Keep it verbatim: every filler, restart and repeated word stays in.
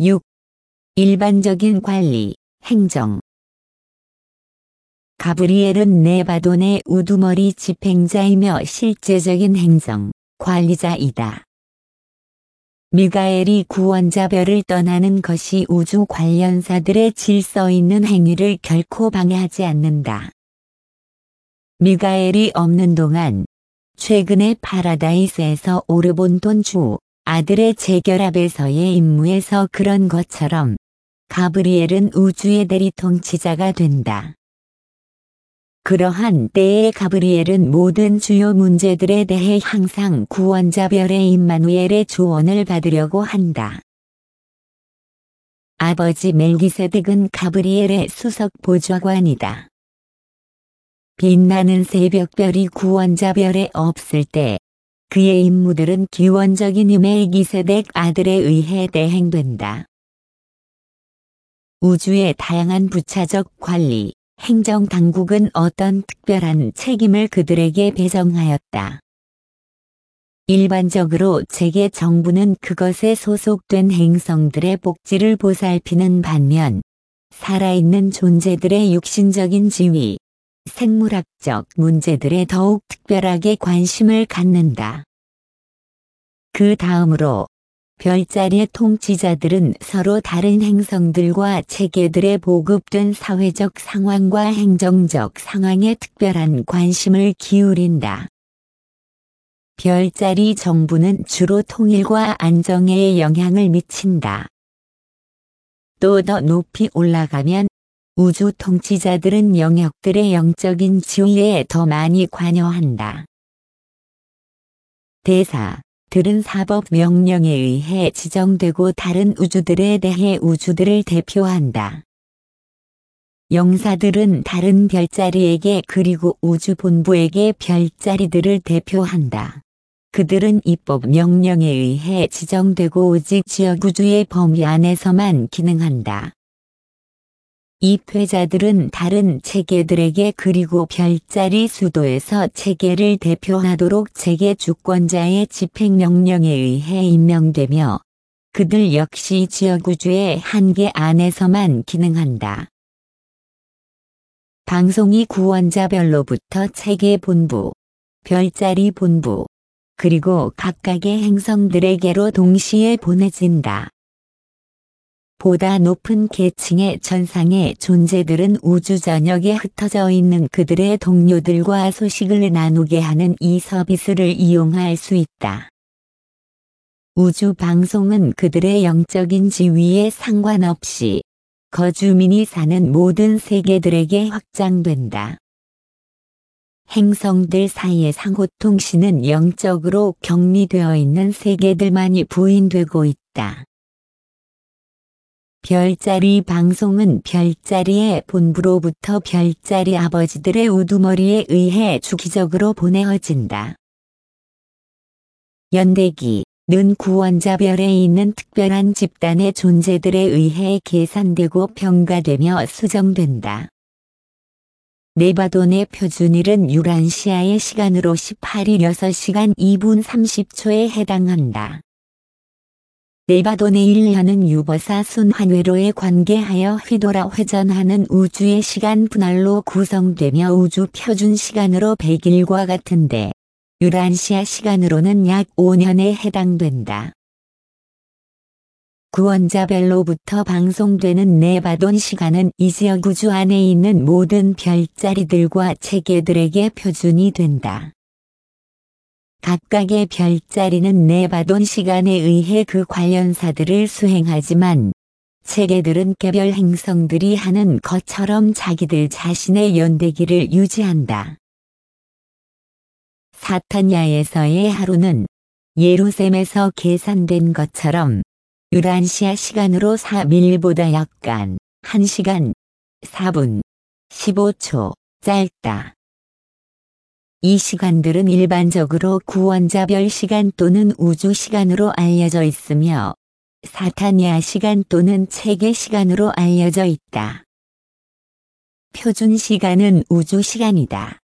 육. 일반적인 관리, 행정. 가브리엘은 네바돈의 우두머리 집행자이며 실제적인 행정, 관리자이다. 미가엘이 구원자별을 떠나는 것이 우주 관련사들의 질서 있는 행위를 결코 방해하지 않는다. 미가엘이 없는 동안 최근에 파라다이스에서 오르본돈 주 아들의 재결합에서의 임무에서 그런 것처럼 가브리엘은 우주의 대리 통치자가 된다. 그러한 때에 가브리엘은 모든 주요 문제들에 대해 항상 구원자별의 임마누엘의 조언을 받으려고 한다. 아버지 멜기세덱은 가브리엘의 수석 보좌관이다. 빛나는 새벽별이 구원자별에 없을 때 그의 임무들은 기원적인 멜기세덱 아들에 의해 대행된다. 우주의 다양한 부차적 관리, 행정 당국은 어떤 특별한 책임을 그들에게 배정하였다. 일반적으로 재계 정부는 그것에 소속된 행성들의 복지를 보살피는 반면, 살아있는 존재들의 육신적인 지위, 생물학적 문제들에 더욱 특별하게 관심을 갖는다. 그 다음으로, 별자리의 통치자들은 서로 다른 행성들과 체계들의 보급된 사회적 상황과 행정적 상황에 특별한 관심을 기울인다. 별자리 정부는 주로 통일과 안정에 영향을 미친다. 또 더 높이 올라가면 우주 통치자들은 영역들의 영적인 지위에 더 많이 관여한다. 대사 들은 사법 명령에 의해 지정되고 다른 우주들에 대해 우주들을 대표한다. 영사들은 다른 별자리에게 그리고 우주 본부에게 별자리들을 대표한다. 그들은 입법 명령에 의해 지정되고 오직 지역 우주의 범위 안에서만 기능한다. 입회자들은 다른 체계들에게 그리고 별자리 수도에서 체계를 대표하도록 체계 주권자의 집행명령에 의해 임명되며 그들 역시 지역우주의 한계 안에서만 기능한다. 방송이 구원자별로부터 체계 본부, 별자리 본부, 그리고 각각의 행성들에게로 동시에 보내진다. 보다 높은 계층의 전상의 존재들은 우주 전역에 흩어져 있는 그들의 동료들과 소식을 나누게 하는 이 서비스를 이용할 수 있다. 우주 방송은 그들의 영적인 지위에 상관없이 거주민이 사는 모든 세계들에게 확장된다. 행성들 사이의 상호통신은 영적으로 격리되어 있는 세계들만이 부인되고 있다. 별자리 방송은 별자리의 본부로부터 별자리 아버지들의 우두머리에 의해 주기적으로 보내어진다. 연대기는 구원자별에 있는 특별한 집단의 존재들에 의해 계산되고 평가되며 수정된다. 네바돈의 표준일은 유란시아의 시간으로 십팔 일 여섯 시간 이 분 삼십 초에 해당한다. 네바돈의 일 년은 유버사 순환회로에 관계하여 휘돌아 회전하는 우주의 시간 분할로 구성되며 우주 표준 시간으로 백 일과 같은데 유란시아 시간으로는 약 오 년에 해당된다. 구원자별로부터 방송되는 네바돈 시간은 이 지역 우주 안에 있는 모든 별자리들과 체계들에게 표준이 된다. 각각의 별자리는 네바돈 시간에 의해 그 관련사들을 수행하지만 체계들은 개별 행성들이 하는 것처럼 자기들 자신의 연대기를 유지한다. 사타냐에서의 하루는 예루셈에서 계산된 것처럼 유란시아 시간으로 삼 일보다 약간 한 시간 사 분 십오 초 짧다. 이 시간들은 일반적으로 구원자별 시간 또는 우주 시간으로 알려져 있으며 사타냐 시간 또는 체계 시간으로 알려져 있다. 표준 시간은 우주 시간이다.